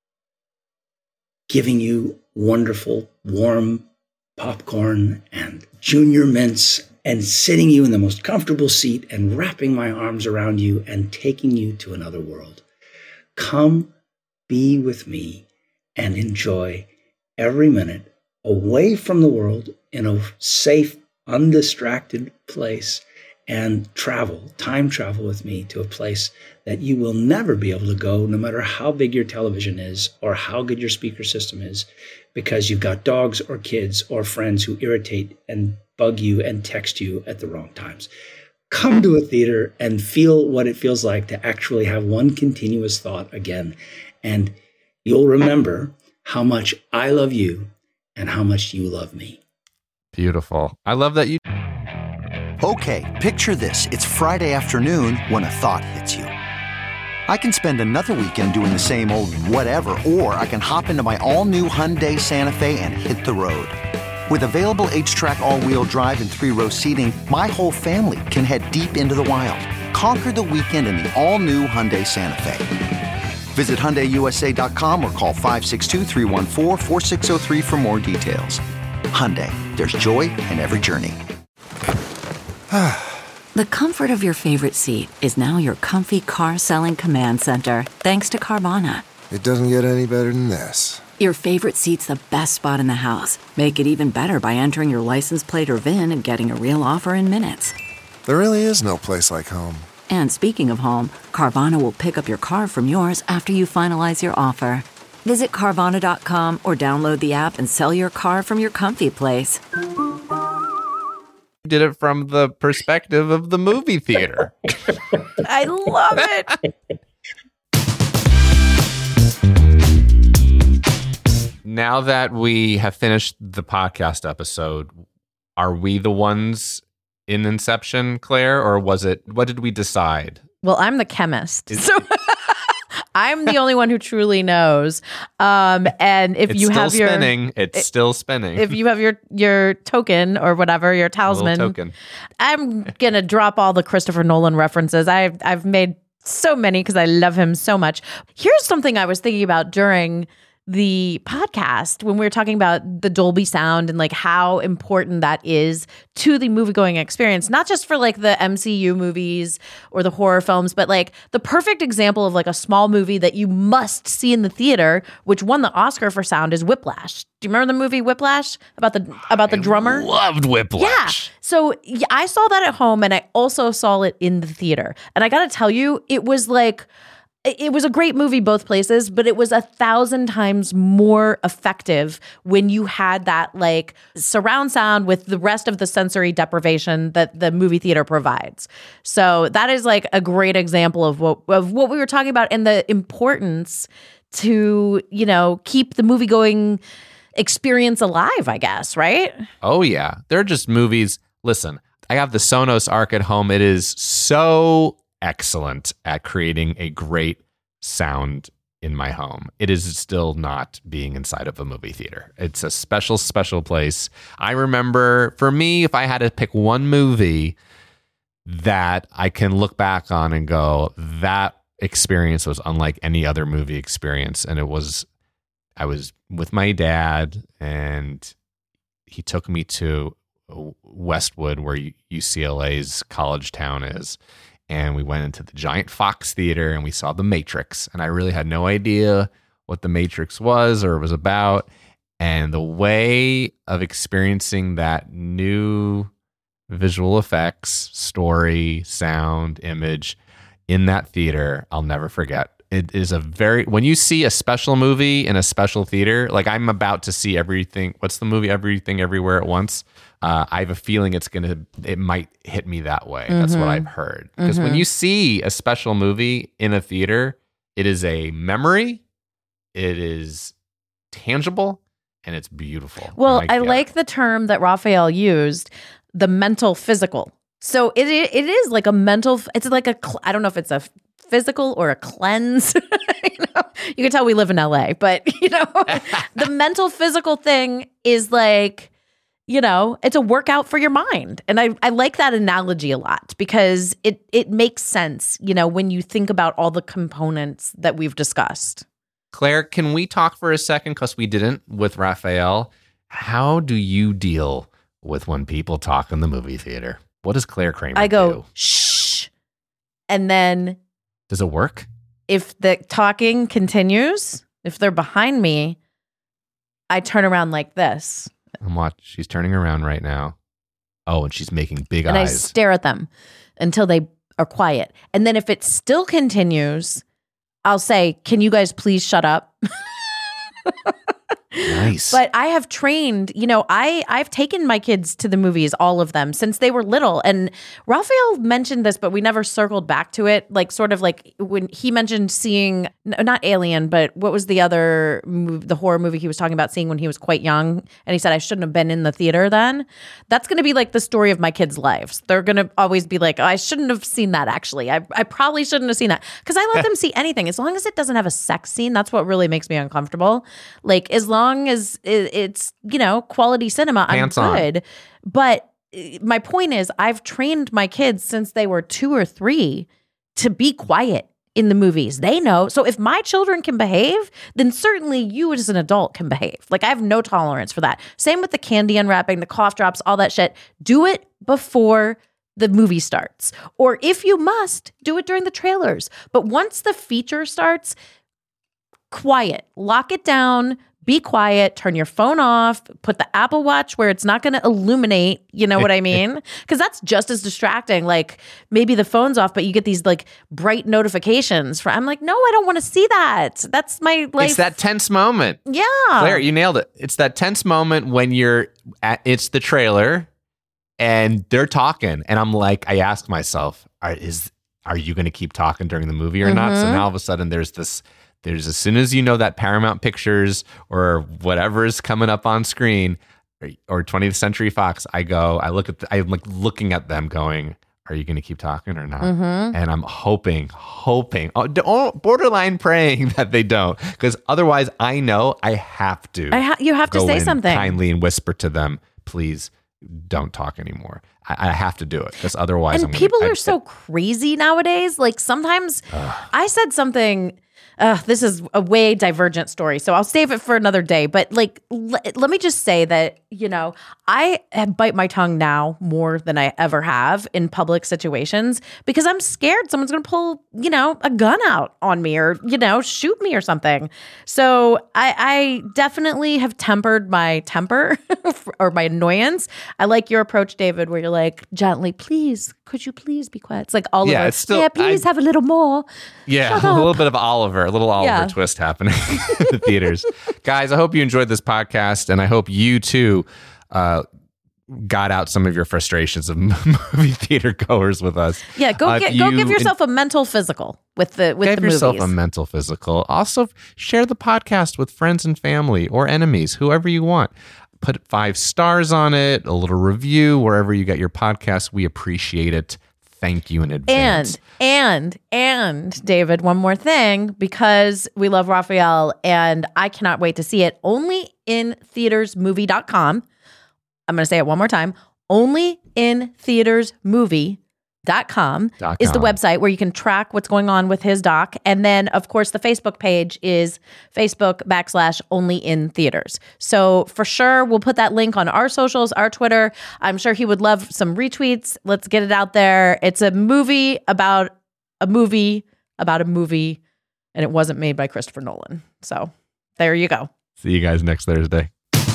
Speaker 5: giving you wonderful, warm popcorn and junior mints and sitting you in the most comfortable seat and wrapping my arms around you and taking you to another world. Come be with me and enjoy every minute away from the world in a safe, undistracted place and travel, time travel with me to a place that you will never be able to go, no matter how big your television is or how good your speaker system is, because you've got dogs or kids or friends who irritate and bug you and text you at the wrong times. Come to a theater and feel what it feels like to actually have one continuous thought again. And you'll remember how much I love you and how much you love me.
Speaker 4: Beautiful. I love that you...
Speaker 9: Okay, picture this. It's Friday afternoon when a thought hits you. I can spend another weekend doing the same old whatever, or I can hop into my all-new Hyundai Santa Fe and hit the road. With available H-Track all-wheel drive and three-row seating, my whole family can head deep into the wild. Conquer the weekend in the all-new Hyundai Santa Fe. Visit Hyundai U S A dot com or call five six two, three one four, four six zero three for more details. Hyundai, there's joy in every journey.
Speaker 1: The comfort of your favorite seat is now your comfy car selling command center, thanks to Carvana.
Speaker 2: It doesn't get any better than this.
Speaker 1: Your favorite seat's the best spot in the house. Make it even better by entering your license plate or V I N and getting a real offer in minutes.
Speaker 2: There really is no place like home.
Speaker 1: And speaking of home, Carvana will pick up your car from yours after you finalize your offer. Visit Carvana dot com or download the app and sell your car from your comfy place.
Speaker 4: Did it from the perspective of the movie theater.
Speaker 6: I love it.
Speaker 4: Now that we have finished the podcast episode, are we the ones in Inception, Claire, or was it, what did we decide?
Speaker 6: Well, I'm the chemist. So I'm the only one who truly knows. Um, and if
Speaker 4: it's
Speaker 6: you
Speaker 4: still
Speaker 6: have your
Speaker 4: spinning, it's
Speaker 6: it,
Speaker 4: still spinning.
Speaker 6: If you have your your token or whatever, your talisman,
Speaker 4: token.
Speaker 6: I'm gonna drop all the Christopher Nolan references. I've I've made so many because I love him so much. Here's something I was thinking about during the podcast when we were talking about the Dolby sound and like how important that is to the movie going experience, not just for like the M C U movies or the horror films, but like the perfect example of like a small movie that you must see in the theater, which won the Oscar for sound, is Whiplash. Do you remember the movie Whiplash about the about the
Speaker 4: I
Speaker 6: drummer?
Speaker 4: Loved Whiplash.
Speaker 6: Yeah. So yeah, I saw that at home and I also saw it in the theater. And I got to tell you, it was like It was a great movie both places, but it was a thousand times more effective when you had that like surround sound with the rest of the sensory deprivation that the movie theater provides. So that is like a great example of what of what we were talking about and the importance to, you know, keep the movie going experience alive, I guess, right?
Speaker 4: Oh yeah. They're just movies. Listen, I have the Sonos Arc at home. It is so excellent at creating a great sound in my home. It is still not being inside of a movie theater. It's a special, special place. I remember, for me, if I had to pick one movie that I can look back on and go, that experience was unlike any other movie experience. And it was, I was with my dad and he took me to Westwood, where U C L A's college town is. And we went into the giant Fox Theater and we saw The Matrix. And I really had no idea what The Matrix was or was about. And the way of experiencing that new visual effects, story, sound, image in that theater, I'll never forget. It is a very, when you see a special movie in a special theater, like I'm about to see everything. What's the movie? Everything Everywhere at Once. Uh, I have a feeling it's going to, it might hit me that way. Mm-hmm. That's what I've heard. Because mm-hmm. when you see a special movie in a theater, it is a memory, it is tangible, and it's beautiful.
Speaker 6: Well, I, I like the term that Raphael used, the mental physical. So it it is like a mental, it's like a, I don't know if it's a physical or a cleanse. you know, you can tell we live in L A, but you know, the mental physical thing is like, you know, it's a workout for your mind. And I, I like that analogy a lot because it it makes sense, you know, when you think about all the components that we've discussed.
Speaker 4: Claire, can we talk for a second? Because we didn't with Raphael. How do you deal with when people talk in the movie theater? What does Claire Kramer
Speaker 6: I go,
Speaker 4: do?
Speaker 6: shh. And then...
Speaker 4: Does it work?
Speaker 6: if the talking continues, if they're behind me, I turn around like this.
Speaker 4: I'm watching. She's turning around right now. Oh, and she's making big
Speaker 6: and
Speaker 4: eyes.
Speaker 6: And I stare at them until they are quiet. And then if it still continues, I'll say, can you guys please shut up?
Speaker 4: Nice.
Speaker 6: But I have trained, you know, I, I've taken my kids to the movies, all of them, since they were little. And Raphael mentioned this, but we never circled back to it. Like, sort of like when he mentioned seeing, not Alien, but what was the other, move, the horror movie he was talking about seeing when he was quite young? And he said, I shouldn't have been in the theater then. That's going to be like the story of my kids' lives. They're going to always be like, oh, I shouldn't have seen that, actually. I, I probably shouldn't have seen that. Because I let them see anything. As long as it doesn't have a sex scene, that's what really makes me uncomfortable. Like, as long as it's, you know, quality cinema,
Speaker 4: Pants
Speaker 6: I'm good.
Speaker 4: on.
Speaker 6: But my point is, I've trained my kids since they were two or three to be quiet in the movies. They know. So if my children can behave, then certainly you as an adult can behave. Like, I have no tolerance for that. Same with the candy unwrapping, the cough drops, all that shit. Do it before the movie starts. Or if you must, do it during the trailers. But once the feature starts, quiet, lock it down, be quiet, turn your phone off, put the Apple Watch where it's not going to illuminate, you know what I mean? Because that's just as distracting. Like, maybe the phone's off, but you get these like bright notifications. For, I'm like, no, I don't want to see that. That's my life.
Speaker 4: It's that tense moment.
Speaker 6: Yeah.
Speaker 4: Claire, you nailed it. It's that tense moment when you're at, it's the trailer and they're talking. And I'm like, I ask myself, are, is, are you going to keep talking during the movie or mm-hmm. not? So now all of a sudden there's this, There's as soon as you know that Paramount Pictures or whatever is coming up on screen or, or twentieth Century Fox, I go, I look at, the, I'm like looking at them going, are you going to keep talking or not?
Speaker 6: Mm-hmm.
Speaker 4: And I'm hoping, hoping, oh, borderline praying that they don't, because otherwise I know I have to.
Speaker 6: I ha- you have to say something
Speaker 4: kindly and whisper to them, please don't talk anymore. I, I have to do it because otherwise,
Speaker 6: and
Speaker 4: I'm
Speaker 6: people
Speaker 4: gonna,
Speaker 6: are so crazy nowadays. Like, sometimes uh, I said something. Uh, this is a way divergent story, so I'll save it for another day. But like, l- let me just say that, you know, I bite my tongue now more than I ever have in public situations because I'm scared someone's going to pull, you know, a gun out on me or, you know, shoot me or something. So I, I definitely have tempered my temper or my annoyance. I like your approach, David, where you're like, gently, please, could you please be quiet? It's like Oliver.
Speaker 4: Yeah, it's still,
Speaker 6: yeah please
Speaker 4: I,
Speaker 6: have a little more.
Speaker 4: Yeah,
Speaker 6: Shut
Speaker 4: a
Speaker 6: up.
Speaker 4: little bit of Oliver, a little Oliver
Speaker 6: Yeah.
Speaker 4: twist happening in the theaters. Guys, I hope you enjoyed this podcast, and I hope you too uh, got out some of your frustrations of movie theater goers with us.
Speaker 6: Yeah, go
Speaker 4: Uh,
Speaker 6: get, go
Speaker 4: you
Speaker 6: give yourself a mental physical with the with
Speaker 4: Give
Speaker 6: the
Speaker 4: yourself
Speaker 6: movies.
Speaker 4: a mental physical. Also, share the podcast with friends and family or enemies, whoever you want. Put five stars on it, a little review wherever you get your podcast. We appreciate it. Thank you in advance.
Speaker 6: And, and, and, David, one more thing, because we love Raphael and I cannot wait to see it. Only in theaters movie dot com. I'm going to say it one more time. Only in theaters movie dot com is the website where you can track what's going on with his doc. And then, of course, the Facebook page is Facebook backslash only in theaters. So for sure, we'll put that link on our socials, our Twitter. I'm sure he would love some retweets. Let's get it out there. It's a movie about a movie about a movie, and it wasn't made by Christopher Nolan. So there you go.
Speaker 4: See you guys next Thursday.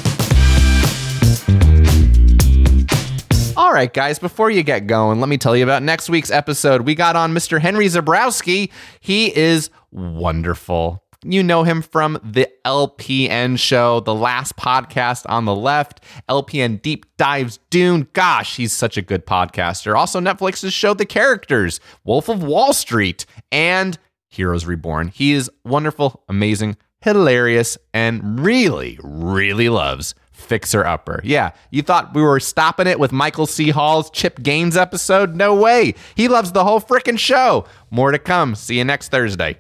Speaker 4: All right, guys, before you get going, let me tell you about next week's episode. We got on Mister Henry Zebrowski. He is wonderful. You know him from the L P N show, the last podcast on the left, L P N Deep Dives Dune. Gosh, he's such a good podcaster. Also, Netflix's show The Characters, Wolf of Wall Street, and Heroes Reborn. He is wonderful, amazing, hilarious, and really, really loves Fixer Upper. Yeah, you thought we were stopping it with Michael C. Hall's Chip Gaines episode? No way. He loves the whole frickin' show. More to come. See you next Thursday.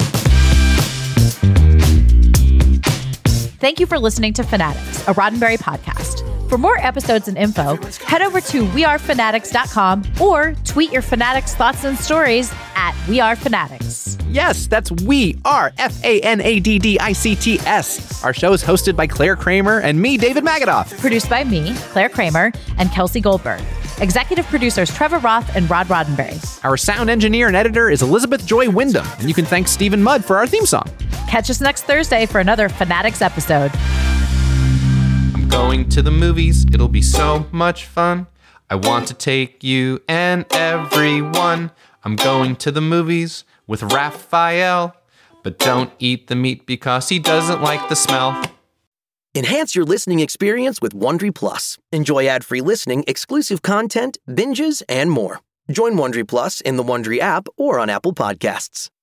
Speaker 10: Thank you for listening to Fanatics, a Roddenberry podcast. For more episodes and info, head over to we are fanatics dot com or tweet your Fanatics thoughts and stories at We Are Fanatics.
Speaker 4: Yes, that's We Are, F A N A D D I C T S. Our show is hosted by Claire Kramer and me, David Magadoff.
Speaker 10: Produced by me, Claire Kramer, and Kelsey Goldberg. Executive producers Trevor Roth and Rod Roddenberry.
Speaker 11: Our sound engineer and editor is Elizabeth Joy Wyndham, and you can thank Stephen Mudd for our theme song.
Speaker 10: Catch us next Thursday for another Fanatics episode.
Speaker 4: I'm going to the movies. It'll be so much fun. I want to take you and everyone. I'm going to the movies with Raphael. But don't eat the meat because he doesn't like the smell.
Speaker 12: Enhance your listening experience with Wondery Plus. Enjoy ad-free listening, exclusive content, binges, and more. Join Wondery Plus in the Wondery app or on Apple Podcasts.